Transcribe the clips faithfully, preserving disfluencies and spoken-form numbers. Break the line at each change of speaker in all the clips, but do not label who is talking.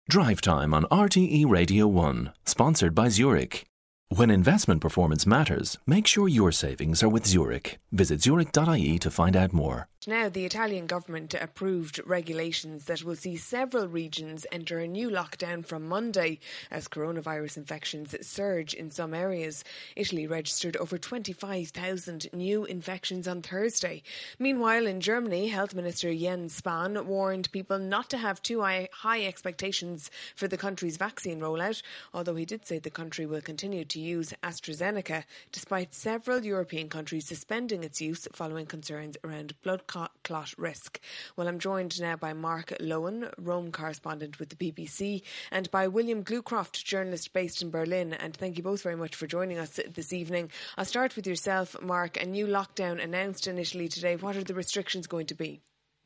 Drive Time on R T E Radio one, sponsored by Zurich. When investment performance matters, make sure your savings are with Zurich. Visit zurich dot I E to find out more.
Now, the Italian government approved regulations that will see several regions enter a new lockdown from Monday as coronavirus infections surge in some areas. Italy registered over twenty-five thousand new infections on Thursday. Meanwhile, in Germany, Health Minister Jens Spahn warned people not to have too high, high expectations for the country's vaccine rollout, although he did say the country will continue to use AstraZeneca, despite several European countries suspending its use following concerns around blood clot risk. Well, I'm joined now by Mark Lowen, Rome correspondent with the B B C, and by William Glucroft, journalist based in Berlin. And thank you both very much for joining us this evening. I'll start with yourself, Mark. A new lockdown announced in Italy today. What are the restrictions going to be?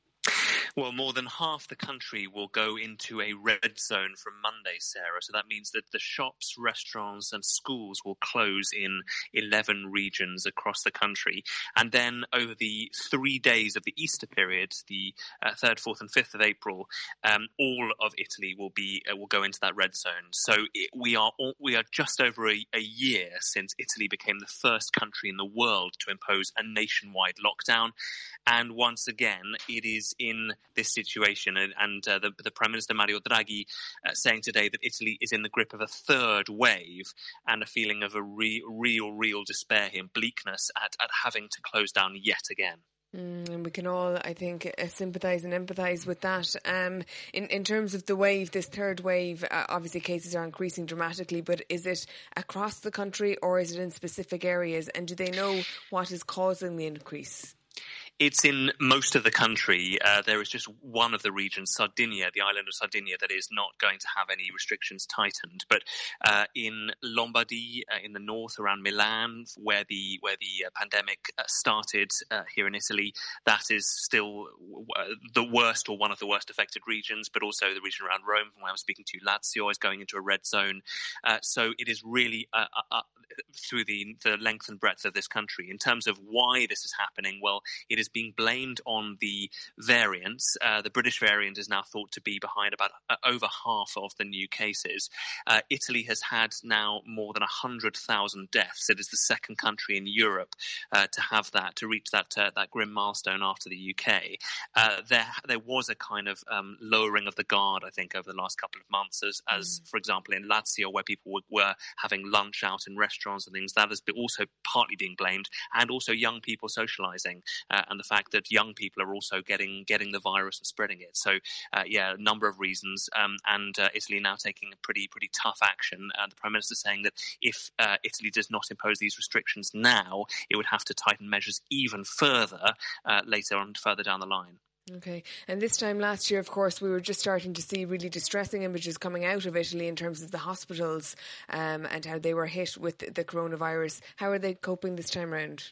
Well, more than half the country will go into a red zone from Monday, Sarah. So that means that the shops, restaurants and schools will close in eleven regions across the country. And then over the three days of the Easter period, the uh, third, fourth and fifth of April, um, all of Italy will be uh, will go into that red zone. So it, we are all, we are just over a, a year since Italy became the first country in the world to impose a nationwide lockdown. And once again, it is in this situation, and, and uh, the, the Prime Minister Mario Draghi uh, saying today that Italy is in the grip of a third wave and a feeling of a re- real, real despair here, bleakness at, at having to close down yet again.
Mm, and we can all, I think, uh, sympathise and empathise with that. Um, in, in terms of the wave, this third wave, uh, obviously cases are increasing dramatically, but is it across the country or is it in specific areas? And do they know what is causing the increase?
It's in most of the country. Uh, there is just one of the regions, Sardinia, the island of Sardinia, that is not going to have any restrictions tightened. But uh, in Lombardy, uh, in the north around Milan, where the where the uh, pandemic uh, started uh, here in Italy, that is still uh, the worst or one of the worst affected regions. But also the region around Rome, from where I was speaking to, Lazio, is going into a red zone. Uh, so it is really uh, uh, through the, the length and breadth of this country. In terms of why this is happening, well, it is being blamed on the variants. Uh, the British variant is now thought to be behind about uh, over half of the new cases. Uh, Italy has had now more than one hundred thousand deaths. It is the second country in Europe uh, to have that, to reach that uh, that grim milestone after the U K. Uh, there there was a kind of um, lowering of the guard, I think, over the last couple of months, as, as mm. for example, in Lazio, where people were, were having lunch out in restaurants and things. That has been also partly being blamed, and also young people socialising uh, and the fact that young people are also getting getting the virus and spreading it. So, uh, yeah, a number of reasons. Um, and uh, Italy now taking a pretty pretty tough action. Uh, the Prime Minister saying that if uh, Italy does not impose these restrictions now, it would have to tighten measures even further uh, later on, further down the line.
Okay. And this time last year, of course, we were just starting to see really distressing images coming out of Italy in terms of the hospitals um, and how they were hit with the coronavirus. How are they coping this time round?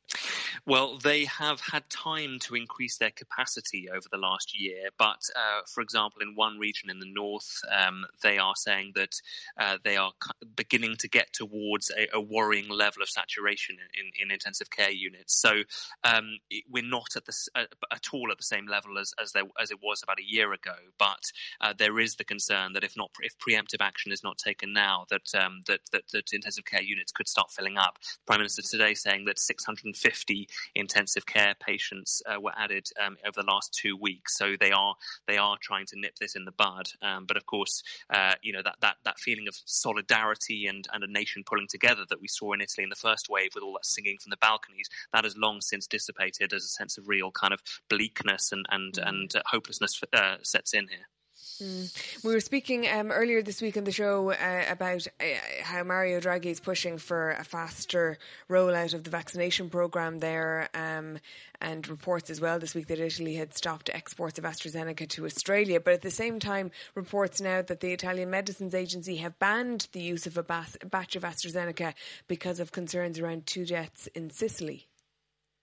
Well, they have had time to increase their capacity over the last year. But, uh, for example, in one region in the north, um, they are saying that uh, they are beginning to get towards a, a worrying level of saturation in, in, in intensive care units. So um, we're not at, the, uh, at all at the same level as as, there, as it was about a year ago. But uh, there is the concern that if not, if preemptive action is not taken now, that, um, that, that, that intensive care units could start filling up. The Prime Minister today saying that six hundred fifty intensive care patients uh, were added um, over the last two weeks. So they are they are trying to nip this in the bud. Um, but of course, uh, you know that, that that feeling of solidarity and, and a nation pulling together that we saw in Italy in the first wave with all that singing from the balconies, that has long since dissipated as a sense of real kind of bleakness and and mm. and uh, hopelessness uh, sets in here.
Mm. We were speaking um, earlier this week on the show uh, about uh, how Mario Draghi is pushing for a faster rollout of the vaccination programme there, um, and reports as well this week that Italy had stopped exports of AstraZeneca to Australia. But at the same time, reports now that the Italian Medicines Agency have banned the use of a bas- batch of AstraZeneca because of concerns around two deaths in Sicily.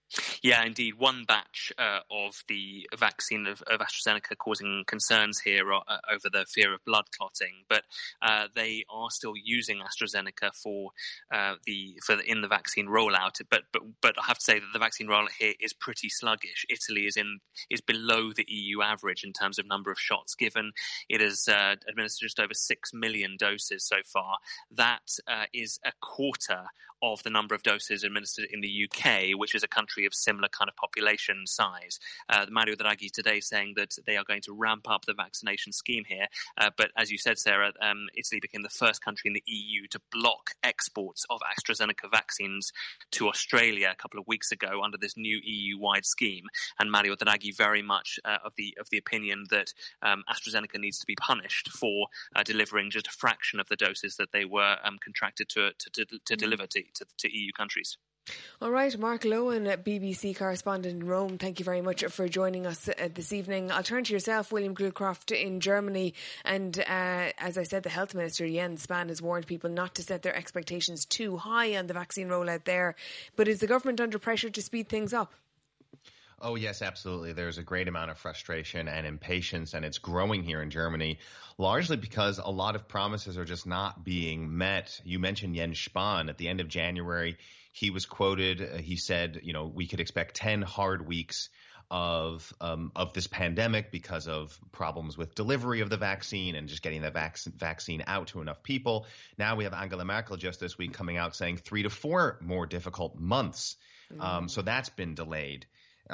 Yeah, indeed. One batch uh, of the vaccine of, of AstraZeneca causing concerns here uh, over the fear of blood clotting, but uh, they are still using AstraZeneca for uh, the for the, in the vaccine rollout. But but but I have to say that the vaccine rollout here is pretty sluggish. Italy is in is below the E U average in terms of number of shots given. It has uh, administered just over six million doses so far. That uh, is a quarter of the number of doses administered in the U K, which is a country of similar kind of population size. Uh, Mario Draghi today saying that they are going to ramp up the vaccination scheme here. Uh, but as you said, Sarah, um, Italy became the first country in the E U to block exports of AstraZeneca vaccines to Australia a couple of weeks ago under this new E U-wide scheme. And Mario Draghi very much uh, of the of the opinion that um, AstraZeneca needs to be punished for uh, delivering just a fraction of the doses that they were um, contracted to to, to, to deliver to, to, to E U countries.
All right, Mark Lowen, B B C correspondent in Rome, thank you very much for joining us uh, this evening. I'll turn to yourself, William Gilcroft, in Germany. And uh, as I said, the Health Minister, Jens Spahn, has warned people not to set their expectations too high on the vaccine rollout there. But is the government under pressure to speed things up?
Oh, yes, absolutely. There's a great amount of frustration and impatience, and it's growing here in Germany, largely because a lot of promises are just not being met. You mentioned Jens Spahn. At the end of January, he was quoted. Uh, he said, you know, we could expect ten hard weeks of um, of this pandemic because of problems with delivery of the vaccine and just getting the vac- vaccine out to enough people. Now we have Angela Merkel just this week coming out saying three to four more difficult months. Mm. Um, so that's been delayed.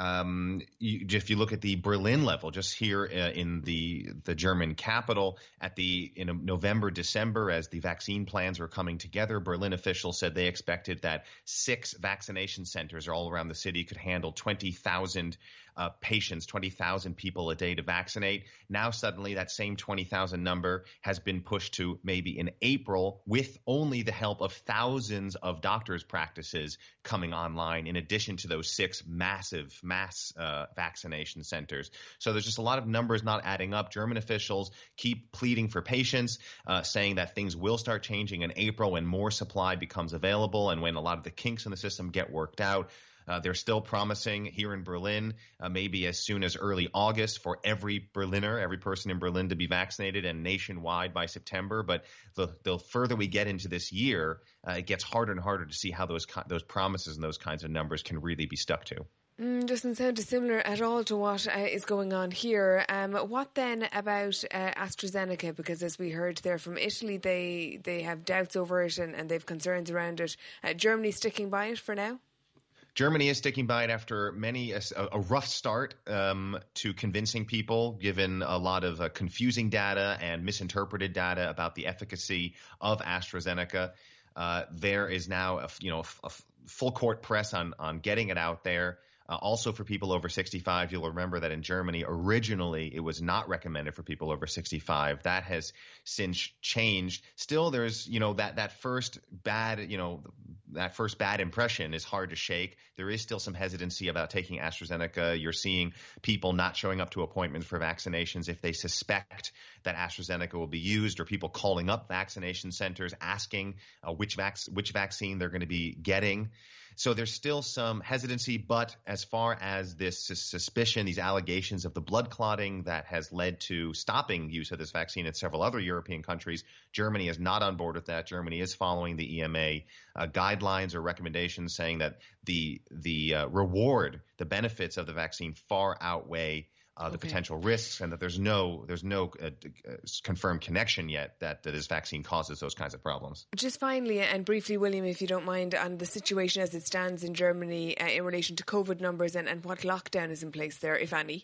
Um, you, if you look at the Berlin level, just here uh, in the the German capital, at the in November, December, as the vaccine plans were coming together, Berlin officials said they expected that six vaccination centers all around the city could handle twenty thousand uh, patients, twenty thousand people a day to vaccinate. Now suddenly that same twenty thousand number has been pushed to maybe in April, with only the help of thousands of doctors' practices coming online, in addition to those six massive mass uh, vaccination centers. So there's just a lot of numbers not adding up. German officials keep pleading for patience, uh, saying that things will start changing in April when more supply becomes available and when a lot of the kinks in the system get worked out. Uh, they're still promising here in Berlin, uh, maybe as soon as early August, for every Berliner, every person in Berlin to be vaccinated, and nationwide by September. But the, the further we get into this year, uh, it gets harder and harder to see how those those promises and those kinds of numbers can really be stuck to.
Mm, doesn't sound dissimilar at all to what uh, is going on here. Um, what then about uh, AstraZeneca? Because as we heard there from Italy, they, they have doubts over it and, and they have concerns around it. Uh, Germany sticking by it for now?
Germany is sticking by it after many a, a rough start um, to convincing people, given a lot of uh, confusing data and misinterpreted data about the efficacy of AstraZeneca. Uh, there is now a, you know a, a full court press on on getting it out there. Uh, also for people over sixty-five, you'll remember that in Germany, originally it was not recommended for people over sixty-five. That has since changed. Still, there's, you know, that, that first bad, you know, that first bad impression is hard to shake. There is still some hesitancy about taking AstraZeneca. You're seeing people not showing up to appointments for vaccinations if they suspect that AstraZeneca will be used, or people calling up vaccination centers asking uh, which vac- which vaccine they're going to be getting. So there's still some hesitancy, but as far as this suspicion, these allegations of the blood clotting that has led to stopping use of this vaccine in several other European countries, Germany is not on board with that. Germany is following the E M A uh, guidelines or recommendations, saying that the the uh, reward, the benefits of the vaccine far outweigh Uh, the okay. potential risks, and that there's no there's no uh, uh, confirmed connection yet that, that this vaccine causes those kinds of problems.
Just finally and briefly, William, if you don't mind, on the situation as it stands in Germany uh, in relation to COVID numbers and, and what lockdown is in place there, if any.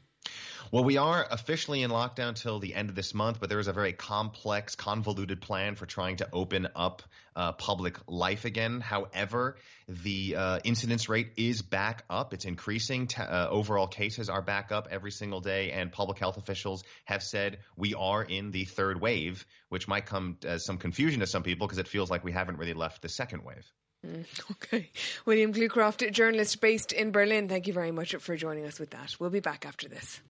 Well, we are officially in lockdown till the end of this month, but there is a very complex, convoluted plan for trying to open up uh, public life again. However, the uh, incidence rate is back up. It's increasing. T- uh, overall cases are back up every single day, and public health officials have said we are in the third wave, which might come as some confusion to some people because it feels like we haven't really left the second wave.
Mm, okay. William Gilcroft, journalist based in Berlin, thank you very much for joining us with that. We'll be back after this.